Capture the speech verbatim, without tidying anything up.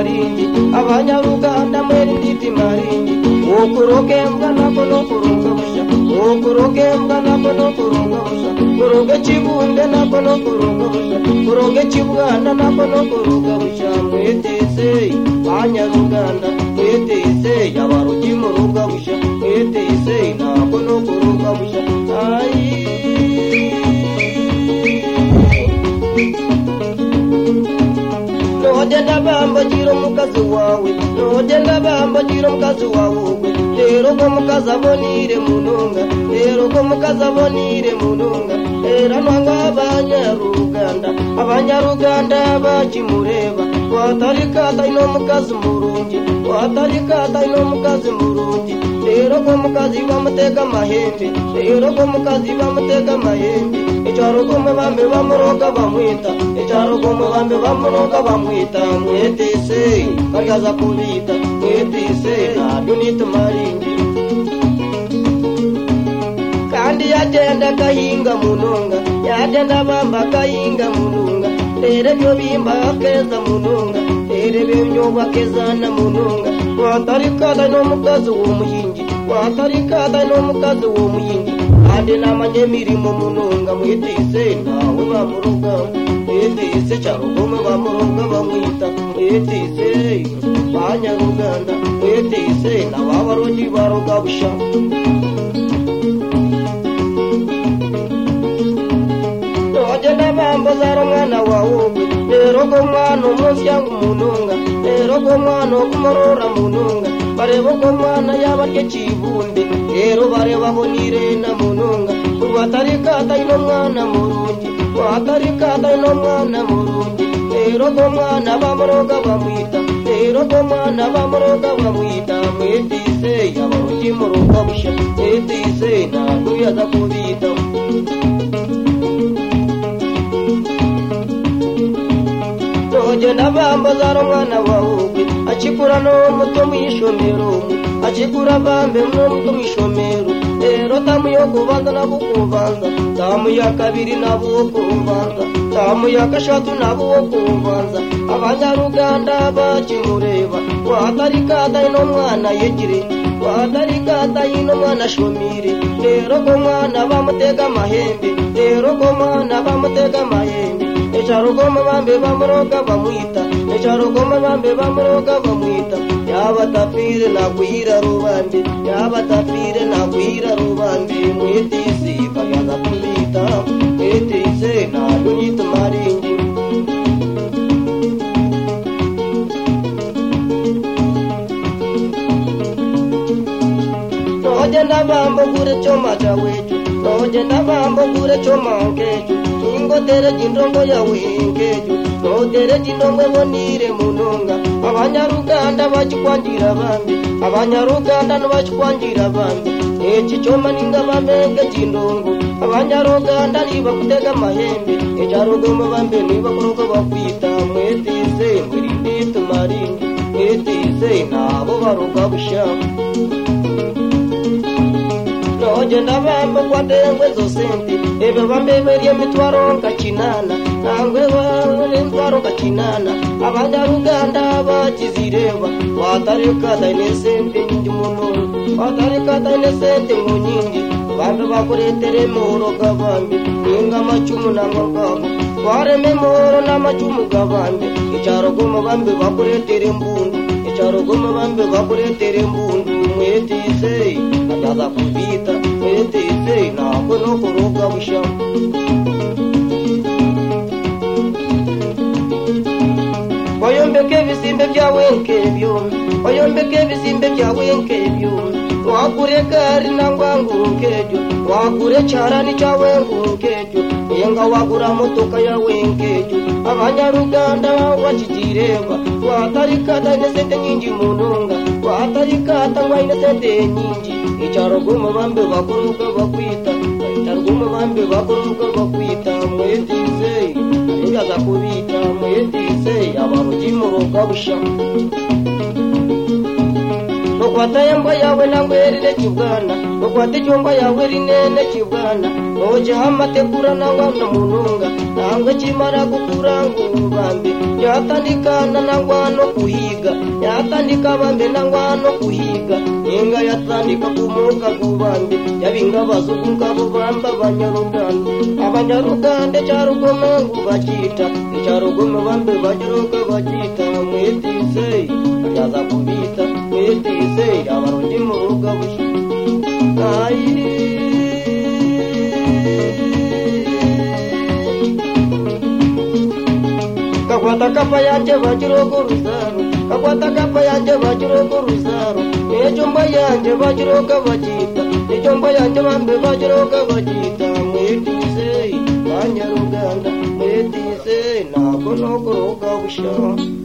maringi abanyaruganda mweri nditi maringi ukuroge mbwa nako no kuronga busha ukuroge mbwa nako no kuronga busha kuroge chibunde nako no kuronga busha kuroge chibwana nako no kuronga busha mwetese abanyaruganda mwetese abarugi muronga busha mwetese nako no kuronga busha ai Nogenda bamba jiro mukazi wawe Nogenda bamba jiro mukazi wawe Lero ko mukazi abonire munonga Lero ko mukazi abonire munonga Era nwanga abanyaruganda Abanyaruganda bakimureba Watarikata ino mukazi murungi Watarikata ino mukazi murungi Lero ko mukazi bamutega mahembe Lero ko mukazi bamutega mahembe Echaro ko mabambe bamuroga bamwita Echaro ko mabambe bamuroga bamwita mwetese karyaza kubita mwetese nadunita maringi kandi yagenda kahinga munonga yagenda bamba kahinga munonga tere byo bimba keza munonga tere byo bakeza munonga watarikada no mukazi wo muyingi watarikada no mukazi wo muyingi ande namanye mirimo munonga mwetese nawe bamuroga mwetese charugome bamuroga bamwita mwetese banyaruganda mwetese nababarogi baroga busha nogenda bambozara mwana wawe lero ko mwana umunsi yangu munonga lero ko mwana kumurora munonga barebo ko mwana yabarye chibunde lero bareba bonire na munonga watarikata ino mwana murungi watarikata ino mwana murungi lero ko mwana bamuroga bamwita lero ko mwana bamuroga bamwita mwetise abarugi muroga busha mwetise nakuyaza kubita Nogenda bambozara mwana wawe achikura no muto mwishomero achikura bambe no muto mwishomero lero tamu yo kubanza nabo kubanza tamu ya kabiri nabo kubanza tamu ya kashatu nabo kubanza abanyaruganda bakimureba watarikada ino mwana yegire watarikada ino mwana shomire lero ko mwana bamutega mahembe lero ko mwana bamutega mahembe echaro ko mabambe bamuroga bamwita echaro ko mabambe bamuroga bamwita yabatapire nakwira rubambe yabatapire nakwira rubambe mwetisi bagaza kumita mwetisi na dunita maringi nogenda bambo gure choma chawecho nogenda bambo gure choma nkecho ingo tere jindongo ya wengejo no tere jindongo bonire munonga abanyaruganda bakikwangira bambi abanyaruganda no bakikwangira bambi echi choma ninga bamenge jindongo abanyaruganda liba kutega mahembe echarugoma bambe liba kuroga bakwita mwetise mwirindito maringi mwetise nabo baroga busha nogenda bambo kwadengwe zo sente ebe bambe beriye mitwaro kakinana nangwe bambe mitwaro kakinana abanyaruganda bakizireba watarikada ine sente nyingi munonga watarikada ine sente nyingi bambe bakuretere moro gabambe inga macumu nangangabo wareme moro na macumu gabambe icharogoma bambe bakuretere mbundu icharogoma bambe bakuretere mbundu mwetise akaza kubita mwetise nako no kuroga busha wayombeke bisimbe byawe nkebyo wayombeke bisimbe byawe nkebyo wakure kari nangwangu nkejo wakure charani chawe nkejo yenga wagura motoka yawe nkejo abanyaruganda wakijireba watarikata nesete nyingi munonga watarikata ngwaine sete nyingi icharogoma bambe bakuruka bakwita icharogoma bambe bakuruka bakwita mwetise yaza kubita mwetise abarugi muroga busha ukwata yamba yawe nangwerire kibwana ukwata cyomba yawe rinene kibwana oje hamategura nangwa no mununga nangwe kimara gukuranga ubambe yatandikana nangwa no kuhiga yatandika bambe nangwa no kuhiga inga yatandika kumuka kubambe yabinga bazunga bubamba abanyaruganda abanyaruganda cyarugome ngubakita cyarugome bambe bagiroka bakita mwetise yaza kubita mwetise abarundi mu rugabushi ayi kakwata kapa yanje bajiroko ruzaro kakwata kapa yanje bajiroko ruzaro ejomba yanje bajiroka bakita ejomba yanje bambe bajiroka bakita mwetise banyaruganda mwetise nako noko rugabushi